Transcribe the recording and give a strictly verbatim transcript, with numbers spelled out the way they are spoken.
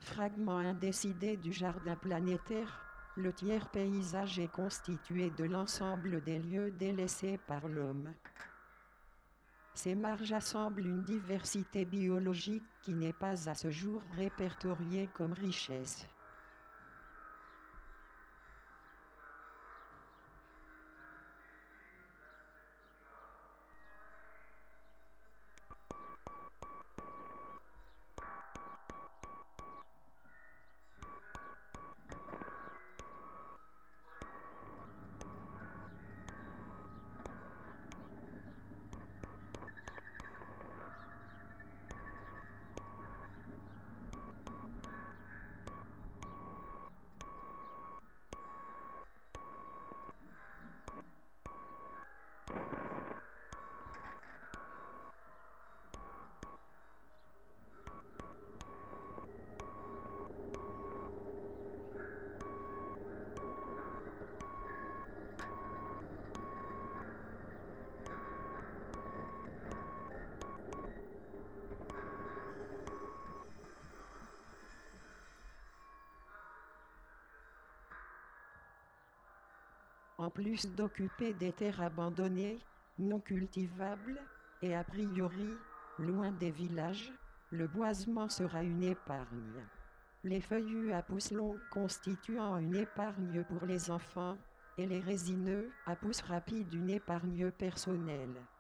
Fragment indécidé du jardin planétaire, le tiers paysage est constitué de l'ensemble des lieux délaissés par l'homme. Ces marges assemblent une diversité biologique qui n'est pas à ce jour répertoriée comme richesse. En plus d'occuper des terres abandonnées, non cultivables, et a priori, loin des villages, le boisement sera une épargne. Les feuillus à pousses longues constituant une épargne pour les enfants, et les résineux à pousses rapides une épargne personnelle.